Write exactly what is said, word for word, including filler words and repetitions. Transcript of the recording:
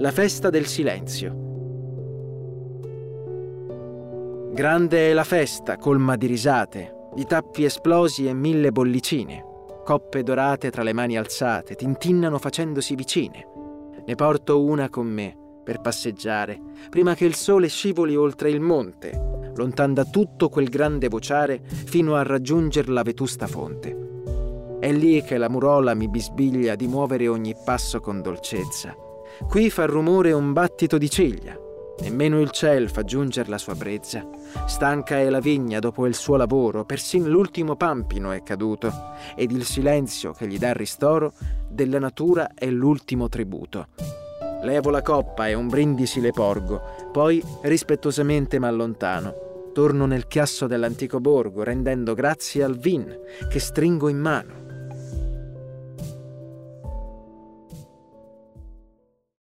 La festa del silenzio. Grande è la festa, colma di risate, di tappi esplosi e mille bollicine. Coppe dorate tra le mani alzate tintinnano facendosi vicine. Ne porto una con me per passeggiare, prima che il sole scivoli oltre il monte, lontan da tutto quel grande vociare fino a raggiunger la vetusta fonte. È lì che la murola mi bisbiglia di muovere ogni passo con dolcezza. Qui fa rumore un battito di ciglia, nemmeno il ciel fa giunger la sua brezza. Stanca è la vigna dopo il suo lavoro, persin l'ultimo pampino è caduto, ed il silenzio che gli dà ristoro della natura è l'ultimo tributo. Levo la coppa e un brindisi le porgo, poi rispettosamente m'allontano. Torno nel chiasso dell'antico borgo, rendendo grazie al vin che stringo in mano.